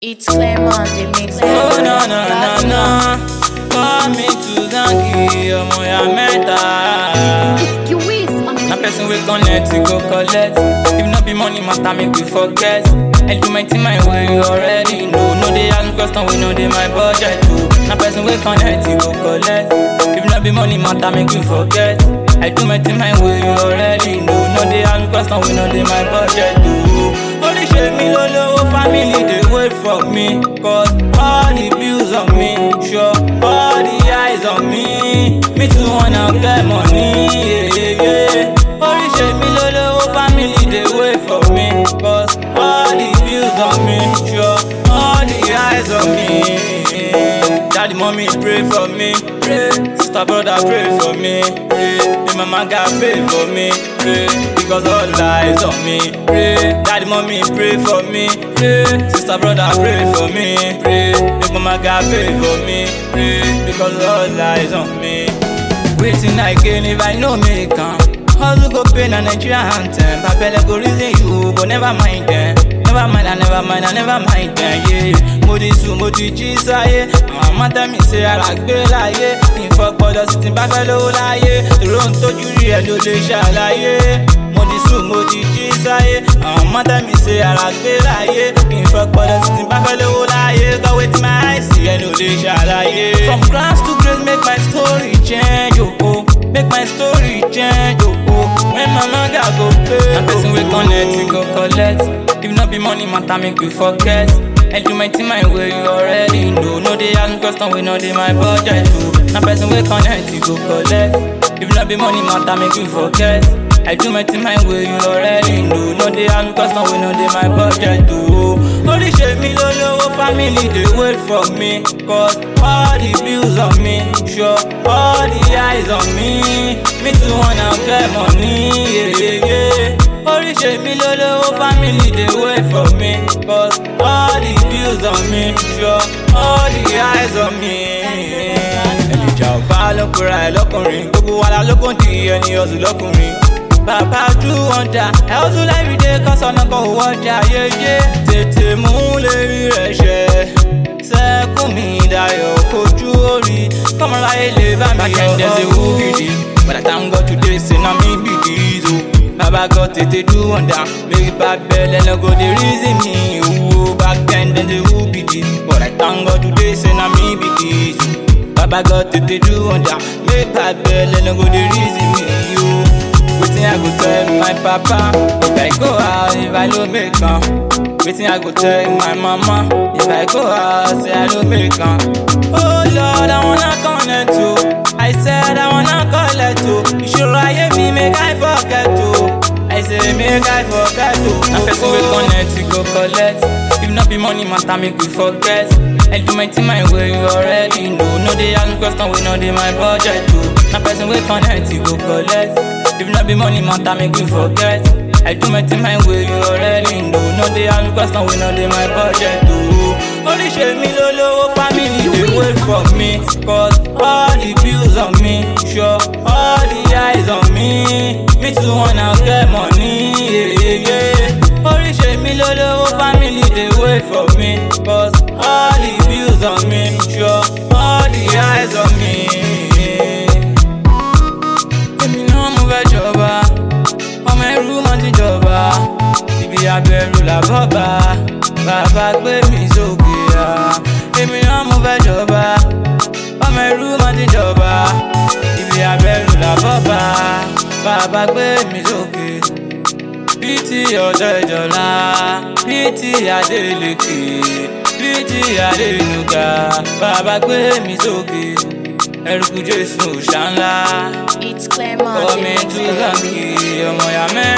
It's Claremont, they mix it. Oh no. Call me to Zangi, ọmọ ya mẹ́ta. Na person wey connect, you go collect. If not be money matter, make we forget. I do my thing my way, you already know. No dey ask question, we know dey my budget too. Na person wey connect, you go collect. If not be money matter, make we forget. I do my thing my way, you already know. No dey ask question, we know dey my budget too. Only shame me lolo, family they wait for me. Cause all the bills on me, sure, all the eyes on me. Me too wanna get money, yeah. Only shame me lolo, family they wait for me. Cause all the bills on me, sure, all the eyes on me. Daddy, mommy, pray for me, pray. Sister, brother, pray for me, pray. My mama got pray for me, pray. Because all eyes on me, pray. Daddy, mommy, pray for me, pray. Sister, brother, pray for me, pray. My mama got pray for me, pray. Because all eyes on me. Waiting I gain if I know me come. Hustle go pay na Nigeria anthem. Babele go reason you, but never mind them. Never mind, I never mind them, yeah. Modi su, modi jisaye. Mama tell me say I like be láyé. Info gbọ́dọ̀ sí ti bá fẹ́ lówó láyé. Tòró ń tójú rí ẹ̀ ló lè ṣàlàyé. Modi su, modi jisaye. Mama tell me say I like be láyé. Info gbọ́dọ̀ sí ti bá fẹ́ lówó láyé. Go with my eyes, see ẹ̀ ló lè ṣàlàyé. From grass to grace, make my story change, oh. Make my story change, oh. When mama got go pay, na person wey connect, you go collect. If not be money matter, make we forget. I do my thing my way, you already know. No dey ask question, we know dey my budget too. Na person wey connect, you go collect. If not be money matter, make we forget. I do my thing my way, you already know. No dey ask question, we know dey my budget too. Only shame me lolo, family they wait for me. Cause all the bills on me, sure, all the eyes on me. Me too wanna get money, yeah. Only shame me lolo, family they wait for me. Cause all the bills on me, sure, all the eyes on me. Ẹnìjà ọba lọkùnrin àìlọkùnrin, gbogbo wa la lókun di ẹni ọ̀sùn lọkùnrin. Bàbá ojú ọjà, ẹ ó tún láì dé kọ́sọ̀nà kan ò wọ́jà yéyé. Tètè mú lérí rẹ̀ ṣẹ, sẹ́kùn mi dayọ̀ kojú orí. Kọ́mọláyé lè bá mi yọ̀ ọ́. There's a who gidi, but I thank God today say na me be this o. Baba God tètè do wonder, make bad belle no go dey reason me. Ooh, back then there's a who gidi, but I thank God today say na me be this o. Baba God tètè do wonder, make bad belle no go dey reason me. Wetin I go tell my papa if I go out, if I no make am? Wetin I go tell my mama if I go out, say I no make am? Oh Lord, I wanna connect to. I said I wanna collect to. Ìṣòro ayé mi make I forget to. I say make I forget to. Na person wey connect, you go collect. If not be money matter, make we forget. I do my thing my way, you already know. No dey ask question, we know dey my budget too. Na person wey connect, you go collect. If not be money matter, make we forget. I do my thing my way, you already know. No dey ask question, we know dey my budget too. Only shame me lolo, family they wait for me. Cause all the bills on me, sure, all the eyes on me. Me too wanna get money, yeah. Only shame me lolo, family they wait for me. Cause all the bills on me, sure, all the eyes on me. Jọba ọmọ ẹrú mọ ti jọba ibi abẹ̀rù làbọ̀bà bàbá gbé mi sókè à èmi náà mo fẹ́ jọba ọmọ ẹrú mọ ti jọba ibi abẹ̀rù làbọ̀bà bàbá gbé mi sókè. Bíi ti ọjọ́ ìjọba bíi ti Adélékè bíi ti Adénúgà bàbá gbé mi sókè. Ẹrùkù Jésù ṣànlá. It's Claremont, Come to Zangi, ọmọ ya mẹ́ta.